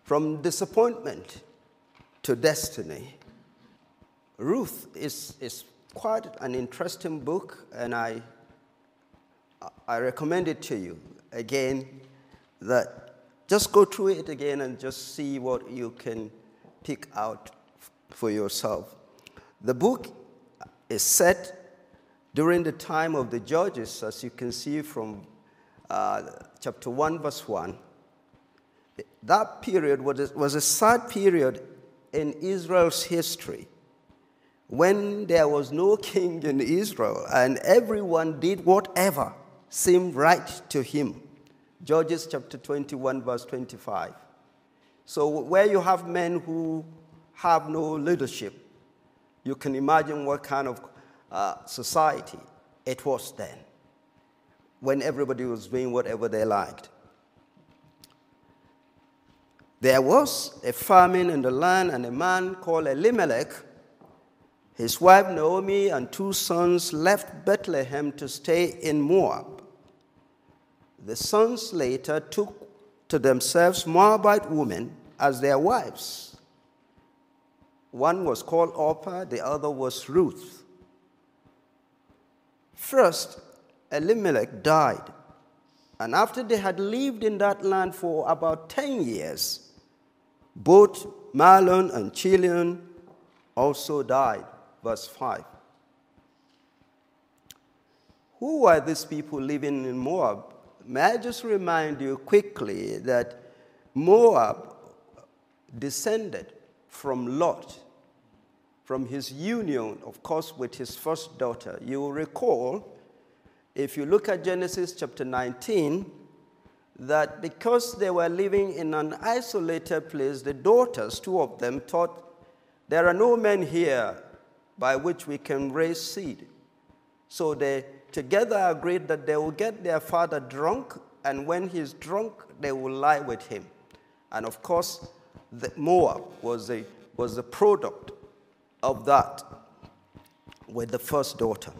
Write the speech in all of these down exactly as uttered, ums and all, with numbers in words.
From disappointment to destiny. Ruth is, is quite an interesting book, and I, I recommend it to you. Again, that just go through it again and just see what you can pick out for yourself. The book is set during the time of the Judges, as you can see from uh, chapter one, verse one. That period was a, was a sad period in Israel's history, when there was no king in Israel and everyone did whatever seemed right to him. Judges chapter twenty-one, verse twenty-five. So where you have men who have no leadership, you can imagine what kind of uh, society it was then, when everybody was doing whatever they liked. There was a famine in the land, and a man called Elimelech, his wife Naomi, and two sons left Bethlehem to stay in Moab. The sons later took to themselves Moabite women as their wives. One was called Orpah, the other was Ruth. First, Elimelech died, and after they had lived in that land for about ten years, both Mahlon and Chilion also died. Verse five. Who were these people living in Moab? May I just remind you quickly that Moab descended from Lot, from his union, of course, with his first daughter. You will recall, if you look at Genesis chapter nineteen, that because they were living in an isolated place, the daughters, two of them, thought, there are no men here by which we can raise seed. So they together agreed that they will get their father drunk, and when he's drunk, they will lie with him. And of course, the Moab was a, was a product of that with the first daughter.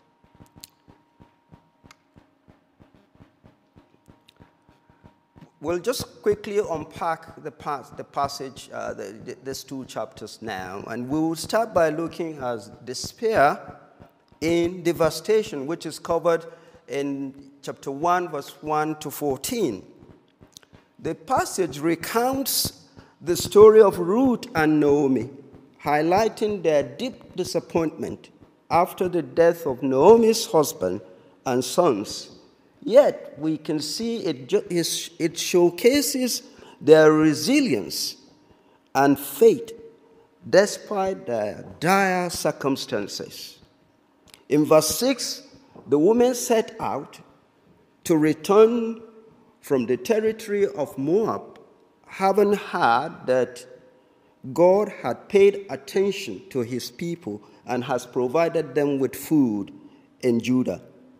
We'll just quickly unpack the, pas the passage, uh, the, the, these two chapters now, and we will start by looking at despair in devastation, which is covered in chapter one, verse one to fourteen. The passage recounts the story of Ruth and Naomi, highlighting their deep disappointment after the death of Naomi's husband and sons. Yet we can see it, it showcases their resilience and faith despite their dire circumstances. In verse six, the women set out to return from the territory of Moab, having heard that God had paid attention to his people and has provided them with food in Judah.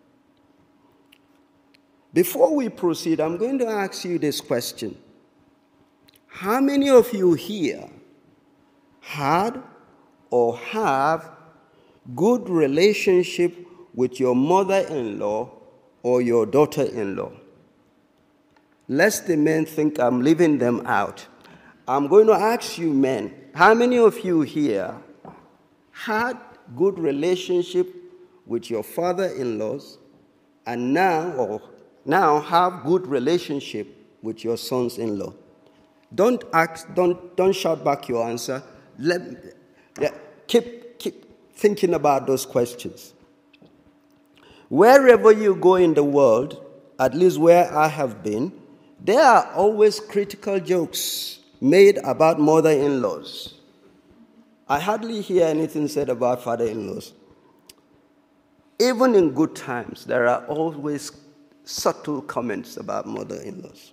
Before we proceed, I'm going to ask you this question. How many of you here had or have good relationship with your mother-in-law or your daughter-in-law? Lest the men think I'm leaving them out. I'm going to ask you men, how many of you here had good relationship with your father-in-laws and now or now have good relationship with your sons-in-law? Don't ask, don't, don't shout back your answer. Let, let, keep, keep thinking about those questions. Wherever you go in the world, at least where I have been, there are always critical jokes made about mother-in-laws. I hardly hear anything said about father-in-laws. Even in good times, there are always subtle comments about mother-in-laws.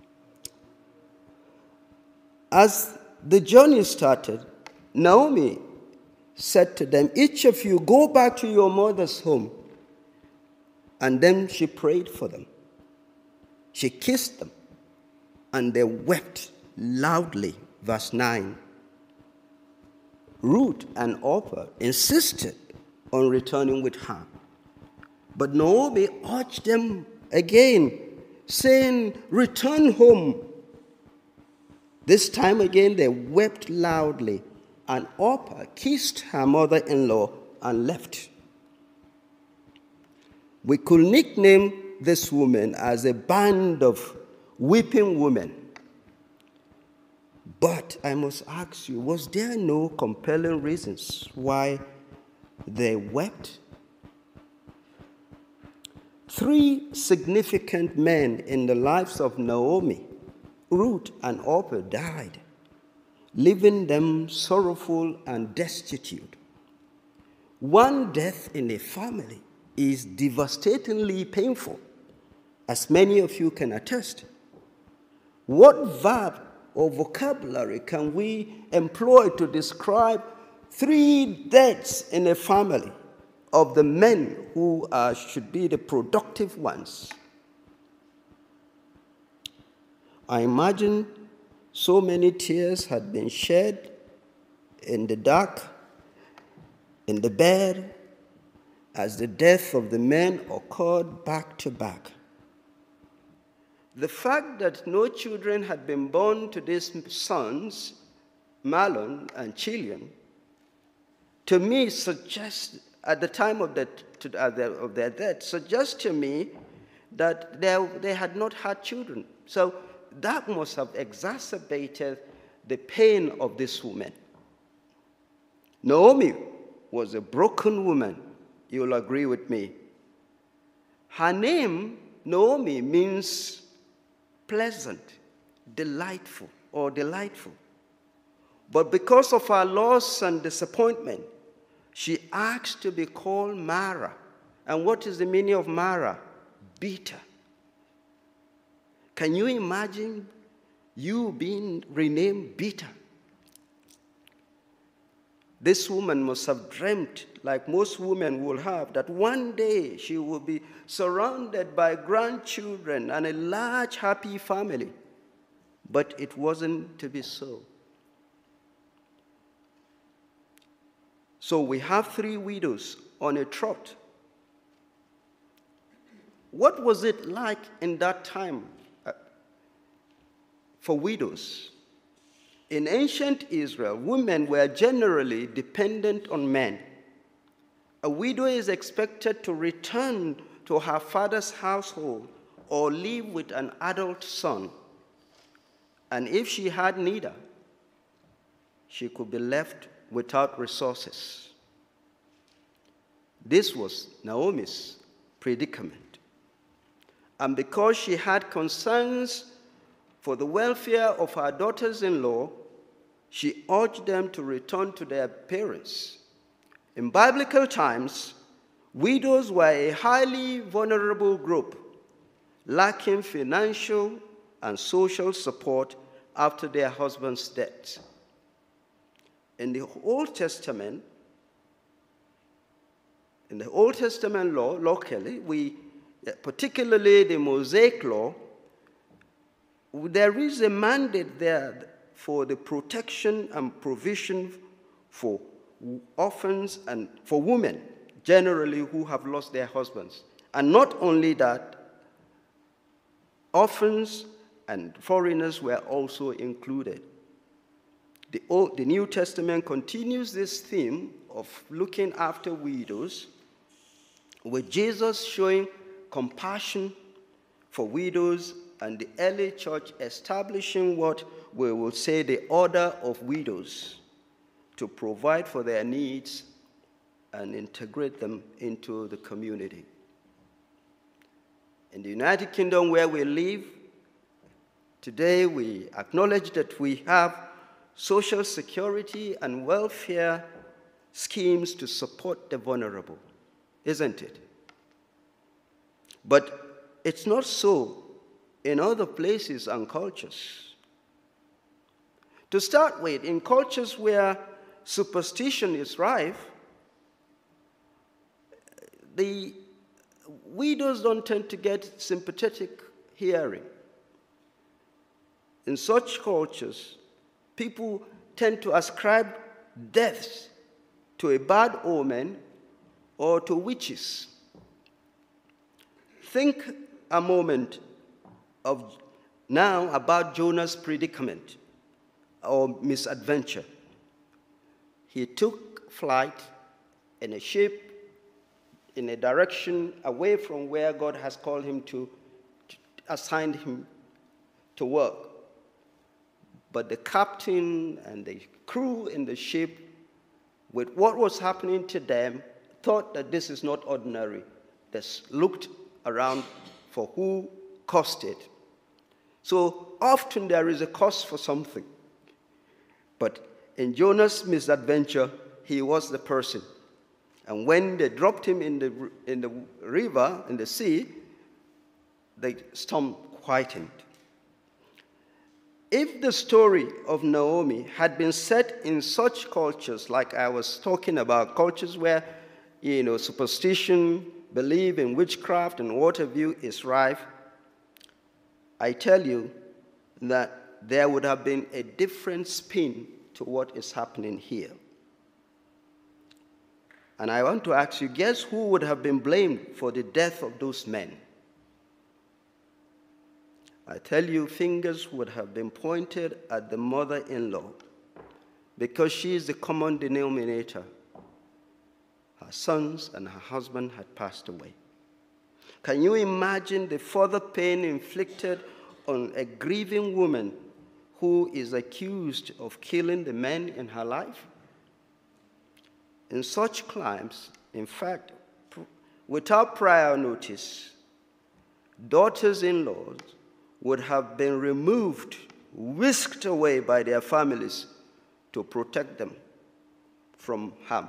As the journey started, Naomi said to them, each of you go back to your mother's home. And then she prayed for them. She kissed them, and they wept loudly. Verse nine. Ruth and Orpah insisted on returning with her. But Naomi urged them again, saying, return home. This time again they wept loudly, and Orpah kissed her mother-in-law and left. We could nickname this woman as a band of weeping women. But I must ask you, was there no compelling reasons why they wept? Three significant men in the lives of Naomi, Ruth, and Orpah died, leaving them sorrowful and destitute. One death in a family is devastatingly painful, as many of you can attest. What verb or vocabulary can we employ to describe three deaths in a family of the men who uh, should be the productive ones? I imagine so many tears had been shed in the dark, in the bed, as the death of the men occurred back to back. The fact that no children had been born to these sons, Mahlon and Chilion, to me suggests, at the time of, the, to, uh, the, of their death, suggests to me that they, they had not had children. So that must have exacerbated the pain of this woman. Naomi was a broken woman, you'll agree with me. Her name, Naomi, means pleasant, delightful, or delightful. But because of her loss and disappointment, she asked to be called Mara. And what is the meaning of Mara? Bitter. Can you imagine you being renamed bitter? This woman must have dreamt, like most women will have, that one day she will be surrounded by grandchildren and a large, happy family. But it wasn't to be so. So we have three widows on a trot. What was it like in that time for widows? In ancient Israel, women were generally dependent on men. A widow is expected to return to her father's household or live with an adult son. And if she had neither, she could be left without resources. This was Naomi's predicament. And because she had concerns for the welfare of her daughters-in-law, she urged them to return to their parents. In biblical times, widows were a highly vulnerable group, lacking financial and social support after their husband's death. In the Old Testament, in the Old Testament law, locally, we, particularly the Mosaic law, there is a mandate there for the protection and provision for orphans and for women, generally who have lost their husbands. And not only that, orphans and foreigners were also included. The, Old, the New Testament continues this theme of looking after widows, with Jesus showing compassion for widows and the early church establishing what we will say the order of widows to provide for their needs and integrate them into the community. In the United Kingdom where we live, today we acknowledge that we have social security and welfare schemes to support the vulnerable, isn't it? But it's not so in other places and cultures. To start with, in cultures where superstition is rife, the widows don't tend to get sympathetic hearing. In such cultures, people tend to ascribe deaths to a bad omen or to witches. Think a moment of now about Jonah's predicament. or misadventure. He took flight in a ship in a direction away from where God has called him to, to assigned him to work. But the captain and the crew in the ship, with what was happening to them, thought that this is not ordinary. They looked around for who caused it. So often there is a cause for something. But in Jonah's misadventure, he was the person. And when they dropped him in the, in the river, in the sea, the storm quietened. If the story of Naomi had been set in such cultures, like I was talking about, cultures where, you know, superstition, belief in witchcraft and what have you is rife, I tell you that there would have been a different spin to what is happening here. And I want to ask you, guess who would have been blamed for the death of those men? I tell you, fingers would have been pointed at the mother-in-law because she is the common denominator. Her sons and her husband had passed away. Can you imagine the further pain inflicted on a grieving woman who is accused of killing the men in her life? In such climes, in fact, without prior notice, daughters-in-law would have been removed, whisked away by their families to protect them from harm.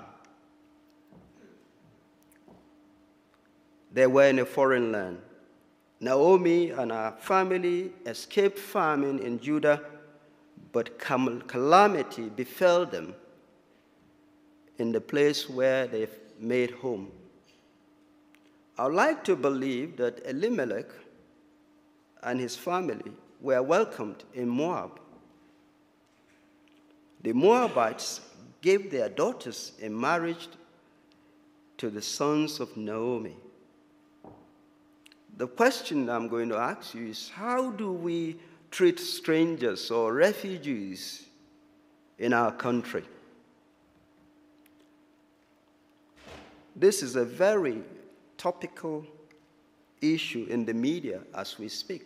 They were in a foreign land. Naomi and her family escaped famine in Judah, but calamity befell them in the place where they made home. I would like to believe that Elimelech and his family were welcomed in Moab. The Moabites gave their daughters in marriage to the sons of Naomi. The question I'm going to ask you is, how do we treat strangers or refugees in our country? This is a very topical issue in the media as we speak.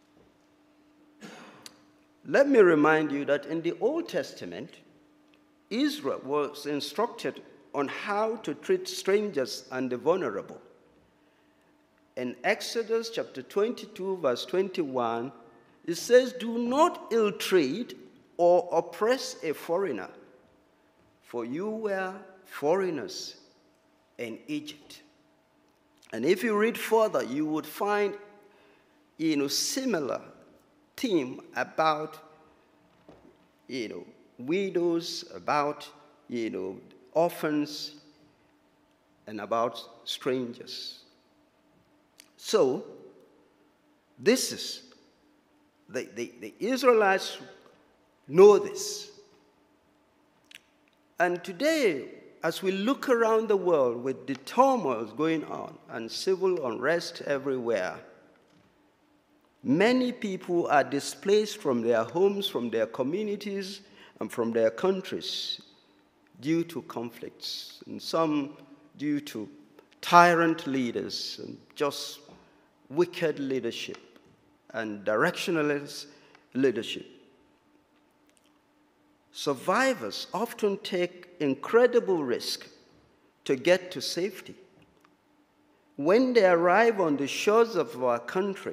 Let me remind you that in the Old Testament, Israel was instructed on how to treat strangers and the vulnerable. In Exodus chapter twenty-two, verse twenty-one, it says, "Do not ill-treat or oppress a foreigner, for you were foreigners in Egypt." And if you read further, you would find, you know, similar theme about, you know, widows, about, you know, orphans, and about strangers. So, this is, the, the, the Israelites know this. And today, as we look around the world with the turmoil going on and civil unrest everywhere, many people are displaced from their homes, from their communities, and from their countries due to conflicts, and some due to tyrant leaders and just wicked leadership and directionless leadership. Survivors often take incredible risk to get to safety. When they arrive on the shores of our country,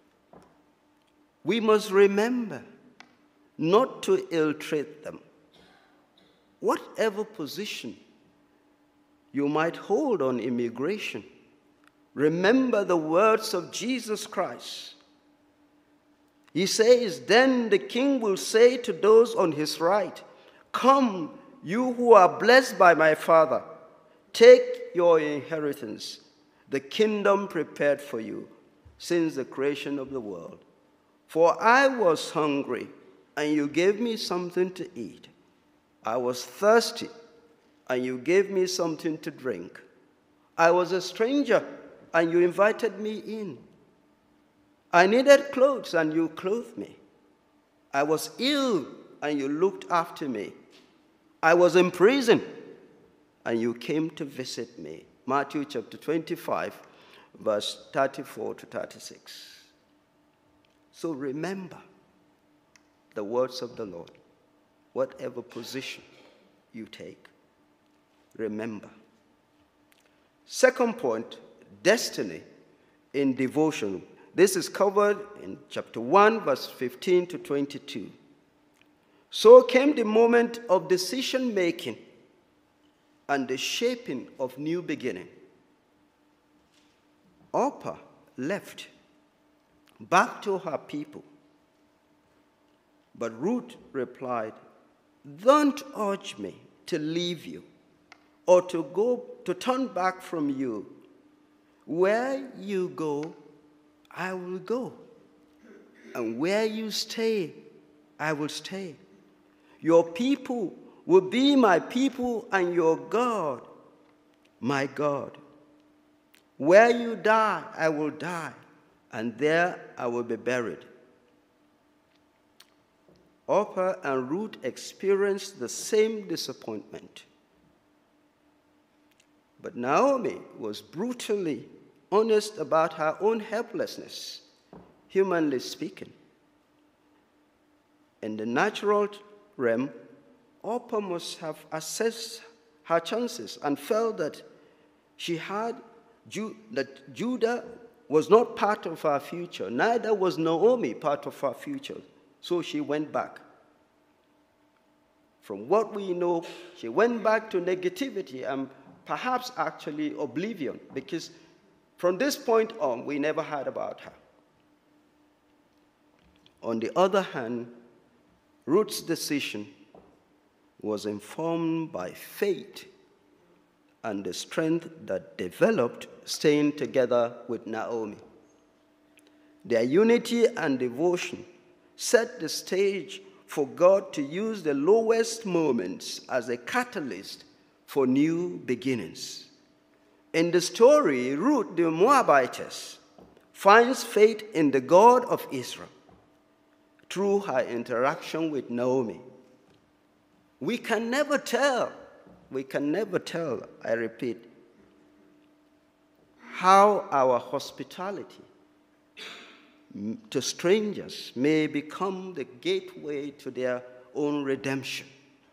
we must remember not to ill-treat them. Whatever position you might hold on immigration, remember the words of Jesus Christ. He says, "Then the king will say to those on his right, 'Come, you who are blessed by my Father, take your inheritance, the kingdom prepared for you since the creation of the world. For I was hungry, and you gave me something to eat. I was thirsty, and you gave me something to drink. I was a stranger, and you invited me in. I needed clothes, and you clothed me. I was ill, and you looked after me. I was in prison, and you came to visit me. Matthew chapter twenty-five, verse thirty-four to thirty-six. So remember the words of the Lord, whatever position you take. Remember. Second point, destiny in devotion. This is covered in chapter one, verse fifteen to twenty-two. So came the moment of decision-making and the shaping of new beginning. Orpah left back to her people. But Ruth replied, "Don't urge me to leave you or to go to turn back from you. Where you go, I will go. And where you stay, I will stay. Your people will be my people, and your God, my God. Where you die, I will die, and there I will be buried." Orpah and Ruth experienced the same disappointment. But Naomi was brutally honest about her own helplessness, humanly speaking. In the natural realm, Orpah must have assessed her chances and felt that she had Ju- that Judah was not part of her future. Neither was Naomi part of her future. So she went back. From what we know, she went back to negativity and perhaps actually oblivion, because from this point on, we never heard about her. On the other hand, Ruth's decision was informed by faith and the strength that developed staying together with Naomi. Their unity and devotion set the stage for God to use the lowest moments as a catalyst for new beginnings. In the story, Ruth the Moabitess finds faith in the God of Israel through her interaction with Naomi. We can never tell, we can never tell, I repeat, how our hospitality to strangers may become the gateway to their own redemption.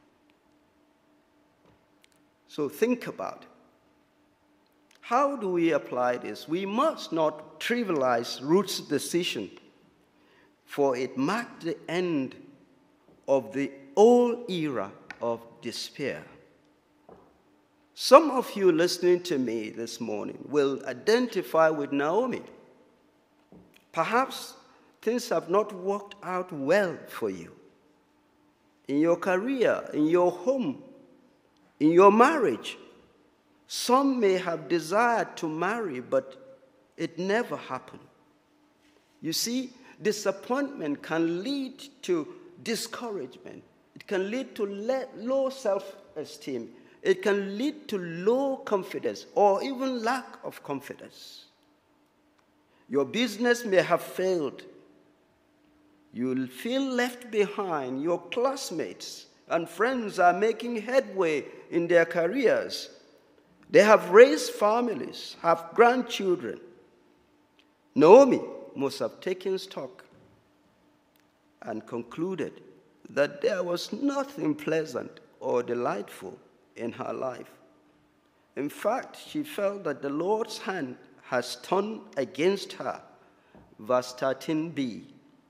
So think about it. How do we apply this? We must not trivialize Ruth's decision, for it marked the end of the old era of despair. Some of you listening to me this morning will identify with Naomi. Perhaps things have not worked out well for you. In your career, in your home, in your marriage. Some may have desired to marry, but it never happened. You see, disappointment can lead to discouragement. It can lead to low self-esteem. It can lead to low confidence or even lack of confidence. Your business may have failed. You'll feel left behind. Your classmates and friends are making headway in their careers. They have raised families, have grandchildren. Naomi must have taken stock and concluded that there was nothing pleasant or delightful in her life. In fact, she felt that the Lord's hand has turned against her. Verse thirteen b.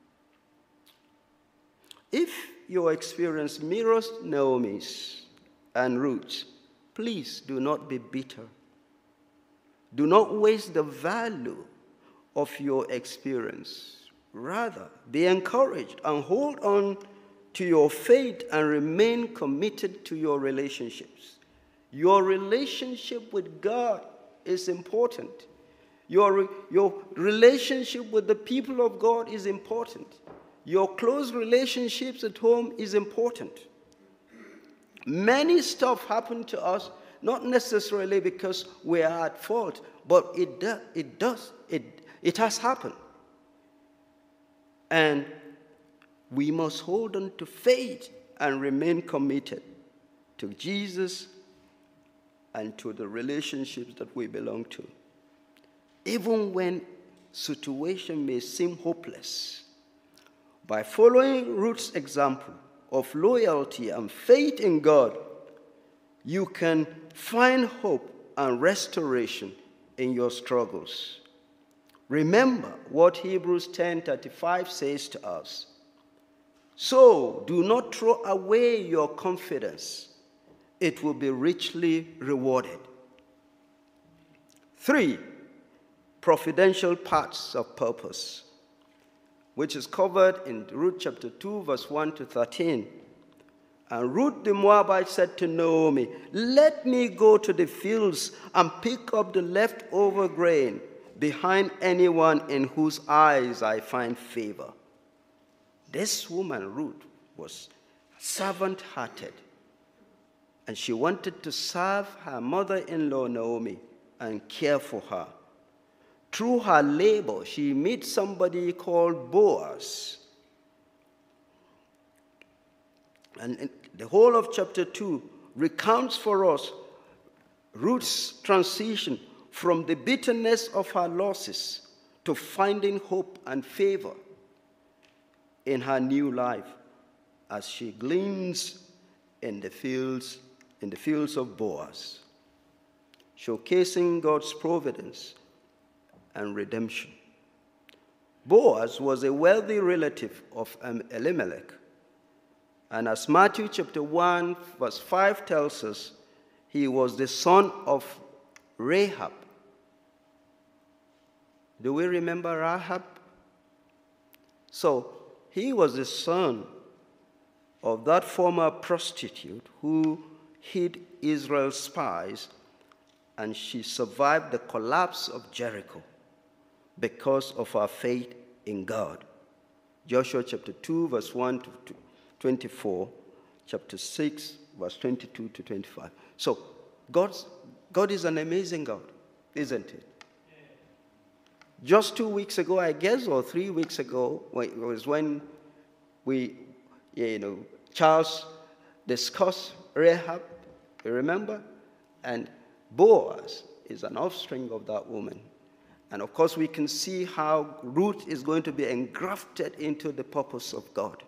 If your experience mirrors Naomi's and Ruth's, please do not be bitter. Do not waste the value of your experience. Rather, be encouraged and hold on to your faith and remain committed to your relationships. Your relationship with God is important. Your, your relationship with the people of God is important. Your close relationships at home is important. Many stuff happen to us, not necessarily because we are at fault, but it, do, it does, it, it has happened. And we must hold on to faith and remain committed to Jesus and to the relationships that we belong to. Even when situation may seem hopeless, by following Ruth's example of loyalty and faith in God, you can find hope and restoration in your struggles. Remember what Hebrews ten thirty-five says to us. So do not throw away your confidence. It will be richly rewarded. Three, providential parts of purpose, which is covered in Ruth chapter two, verse one to thirteen. And Ruth the Moabite said to Naomi, let me go to the fields and pick up the leftover grain behind anyone in whose eyes I find favor. This woman, Ruth, was servant-hearted, and she wanted to serve her mother-in-law, Naomi, and care for her. Through her labor, she met somebody called Boaz. And the whole of chapter two recounts for us Ruth's transition from the bitterness of her losses to finding hope and favor in her new life as she gleans in the fields, in the fields of Boaz, showcasing God's providence and redemption. Boaz was a wealthy relative of Elimelech, and as Matthew chapter one, verse five tells us, he was the son of Rahab. Do we remember Rahab? So, he was the son of that former prostitute who hid Israel's spies, and she survived the collapse of Jericho because of her faith in God. Joshua chapter two, verse one to twenty-four, chapter six, verse twenty-two to twenty-five. So, God's, God is an amazing God, isn't it? Just two weeks ago, I guess, or three weeks ago, it was when we, you know, Charles discussed Rahab, you remember? And Boaz is an offspring of that woman. And of course, we can see how Ruth is going to be engrafted into the purpose of God.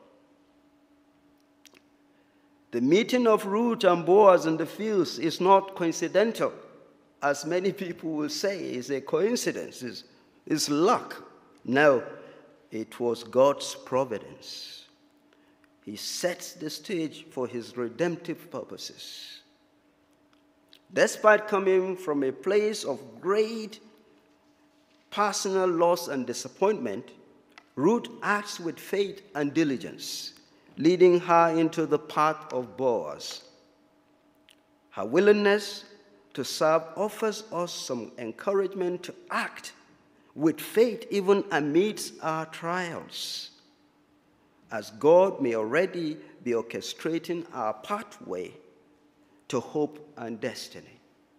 The meeting of Ruth and Boaz in the fields is not coincidental, as many people will say. It's a coincidence. It's, it's luck. No, it was God's providence. He sets the stage for his redemptive purposes. Despite coming from a place of great personal loss and disappointment, Ruth acts with faith and diligence, leading her into the path of Boaz. Her willingness to serve offers us some encouragement to act with faith even amidst our trials, as God may already be orchestrating our pathway to hope and destiny.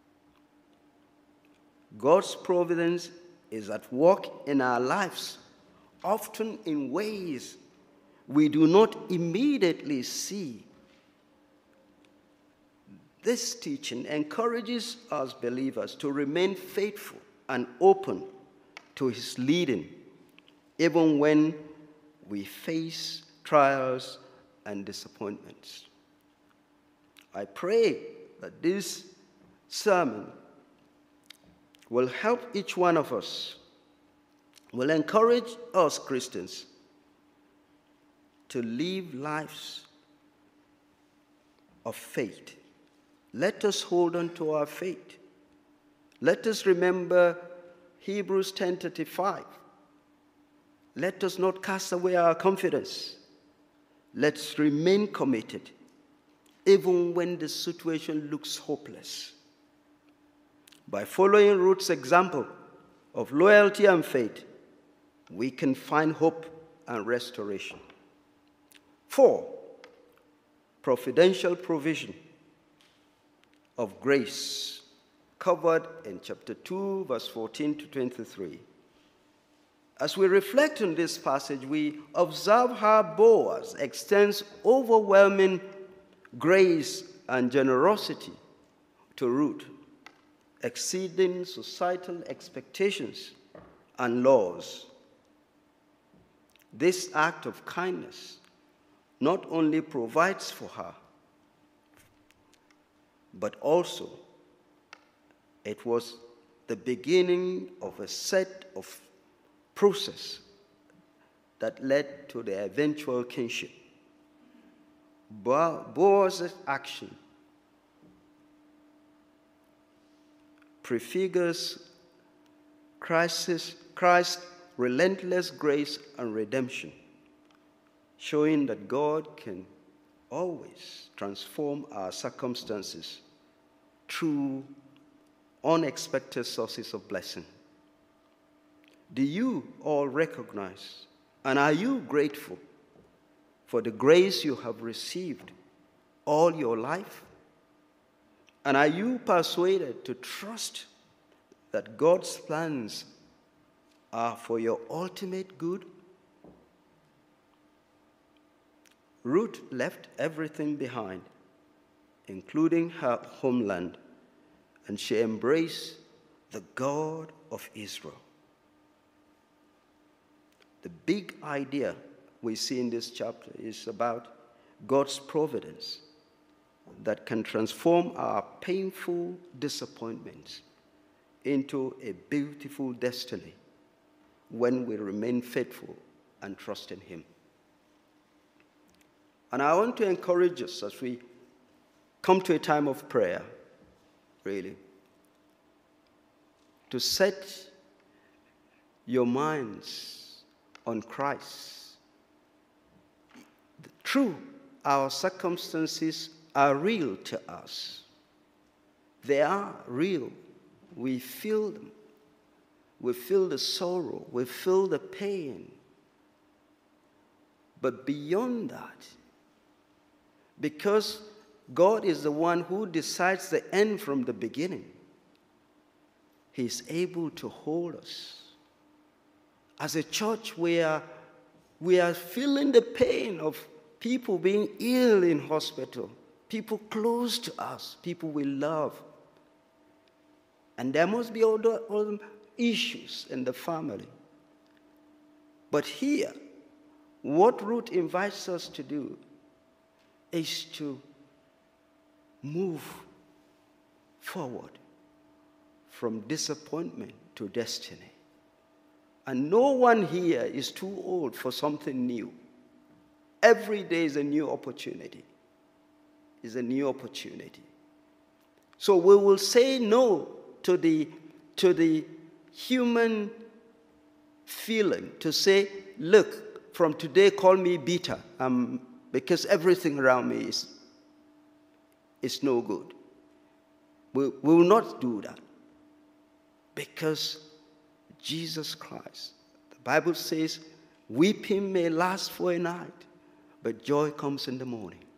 God's providence is at work in our lives, often in ways we do not immediately see. This teaching encourages us believers to remain faithful and open to his leading, even when we face trials and disappointments. I pray that this sermon will help each one of us, will encourage us Christians to live lives of faith. Let us hold on to our faith. Let us remember Hebrews ten thirty-five. Let us not cast away our confidence. Let's remain committed, even when the situation looks hopeless. By following Ruth's example of loyalty and faith, we can find hope and restoration. Four, providential provision of grace, covered in chapter two, verse fourteen to twenty-three. As we reflect on this passage, we observe how Boaz extends overwhelming grace and generosity to Ruth, exceeding societal expectations and laws. This act of kindness not only provides for her, but also it was the beginning of a set of process that led to the eventual kinship. Boaz's action prefigures Christ's, Christ's relentless grace and redemption, showing that God can always transform our circumstances through unexpected sources of blessing. Do you all recognize, and are you grateful for the grace you have received all your life? And are you persuaded to trust that God's plans are for your ultimate good? Ruth left everything behind, including her homeland, and she embraced the God of Israel. The big idea we see in this chapter is about God's providence that can transform our painful disappointments into a beautiful destiny when we remain faithful and trust in Him. And I want to encourage us as we come to a time of prayer, really, to set your minds on Christ. True, our circumstances are real to us. They are real. We feel them. We feel the sorrow. We feel the pain. But beyond that, because God is the one who decides the end from the beginning, He is able to hold us. As a church, we are, we are feeling the pain of people being ill in hospital, people close to us, people we love. And there must be other, other issues in the family. But here, what Ruth invites us to do is to move forward from disappointment to destiny. And no one here is too old for something new. Every day is a new opportunity. Is a new opportunity. So we will say no to the, to the human feeling, to say, look, from today call me bitter, um, because everything around me is, is no good. We, we will not do that. Because Jesus Christ, the Bible says, weeping may last for a night, but joy comes in the morning.